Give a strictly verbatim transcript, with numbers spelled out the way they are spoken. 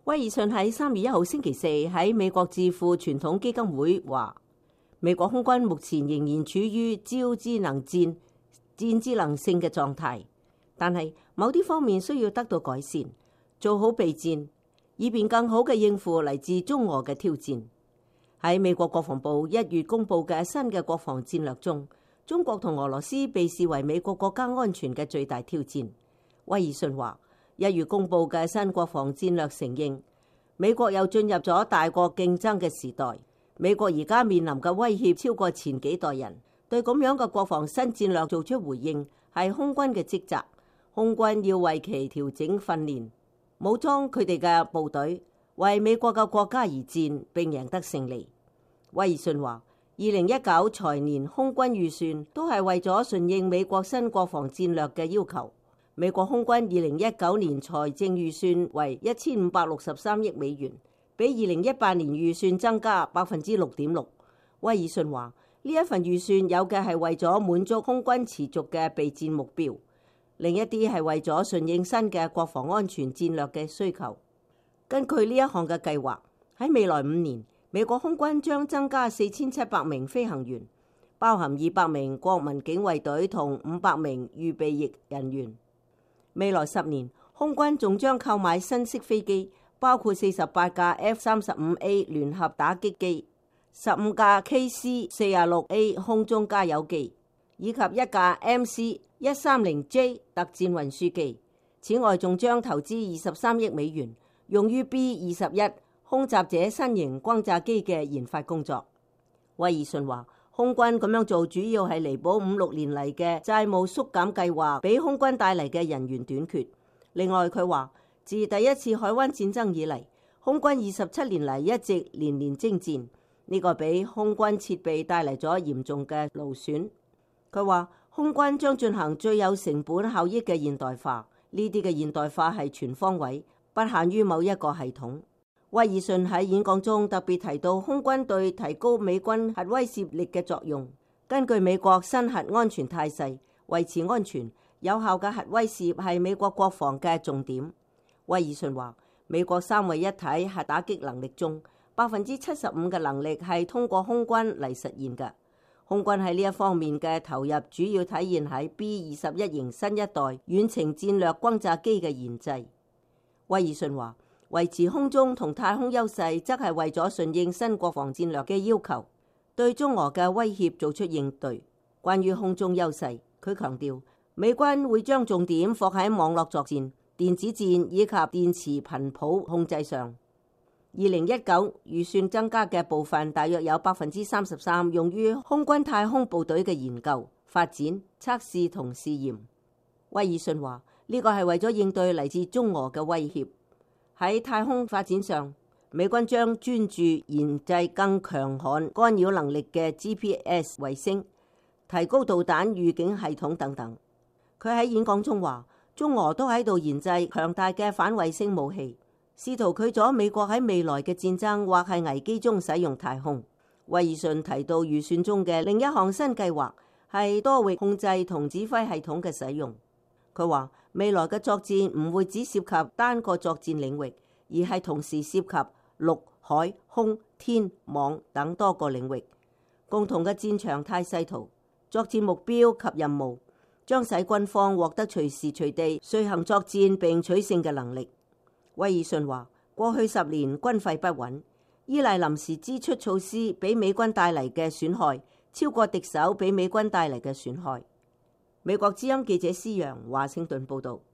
威爾遜喺三月一號星期四喺美國智庫傳統基金會話，美國空軍目前仍然處於招之能戰、戰之能勝嘅狀態，但係某啲方面需要得到改善，做好備戰，以便更好嘅應付嚟自中俄嘅挑戰。喺美國國防部一月公布嘅新嘅國防戰略中，中國同俄羅斯被視為美國國家安全嘅最大挑戰。威爾遜話，一月公布嘅新國防戰略承認，美國又進入咗大國競爭嘅時代。美國而家面臨嘅威脅超過前幾代人，對咁樣嘅國防新戰略做出回應係空軍嘅職責。空軍要為其調整訓練、武裝佢哋嘅部隊，為美國嘅國家而戰並贏得勝利。威爾遜話，二零一九財年空軍預算都係為咗順應美國新國防戰略嘅要求。美國空軍二零一九年財政預算為一千五百六十三億美元，比二零一八年預算增加百分之六點六。威爾遜話，呢一份預算有嘅係為咗滿足空軍持續嘅備戰目標，另一啲係為咗順應新嘅國防安全戰略嘅需求。根據呢一項嘅計劃，喺未來五年，美國空軍將增加四千七百名飛行員，包含二百名國民警衛隊同五百名預備役人員。未來十年，空軍仲將購買新式飛機，包括四十八架 F 三十五 A 聯合打擊機、十五架 K C 四十六 A 空中加油機，以及一架 M C 一三零 J 特戰運輸機。此外，仲將投資二十三億美元，用於 B 二十一空襲者新型轟炸機嘅研發工作。威爾遜話，空軍咁樣做主要係彌補五六年嚟嘅債務縮減計劃俾空軍帶嚟嘅人員短缺。另外，佢話自第一次海灣戰爭以嚟，空軍二十七年嚟一直年年征戰，呢個俾空軍設備帶嚟咗嚴重嘅勞損。佢話空軍將進行最有成本效益嘅現代化，呢啲嘅現代化係全方位，不限於某一個系統。威爾遜喺演講中特別提到空軍對提高美軍核威懾力嘅作用。根據美國新核安全態勢，維持安全有效嘅核威懾係美國國防嘅重點。威爾遜話，美國三位一體核打擊能力中，百分之七十五嘅能力係通過空軍嚟實現嘅。空軍喺呢一方面嘅投入主要體現喺 B 二十一型新一代遠程戰略轟炸機嘅研製。威爾遜話，維持空中同太空優勢，則係為咗順應新國防戰略嘅要求，對中俄嘅威脅做出應對。關於空中優勢，佢強調美軍會將重點放喺網絡作戰、電子戰以及電磁頻譜控制上。二零一九預算增加嘅部分大約有百分之三十三用於空軍太空部隊嘅研究、發展、測試同試驗。威爾遜話，呢個係為咗應對嚟自中俄嘅威脅。喺太空發展上，美軍將專注研製更強悍干擾能力嘅 G P S 衛星，提高導彈預警系統等等。佢喺演講中話，中俄都喺度研製強大嘅反衛星武器，試圖拒咗美國喺未來嘅戰爭或係危機中使用太空。威爾遜提到預算中嘅另一項新計劃係多域控制同指揮系統嘅使用。佢話未來嘅作戰唔會只涉及單個作戰領域，而係同時涉及陸、海、空、天、網等多個領域。共同嘅戰場態勢圖、作戰目標及任務，將使軍方獲得隨時隨地遂行作戰並取勝嘅能力。威爾遜話，過去十年軍費不穩，依賴臨時支出措施俾美軍帶嚟嘅損害超過敵手俾美軍帶嚟嘅損害。美國之音記者施洋華盛頓報道。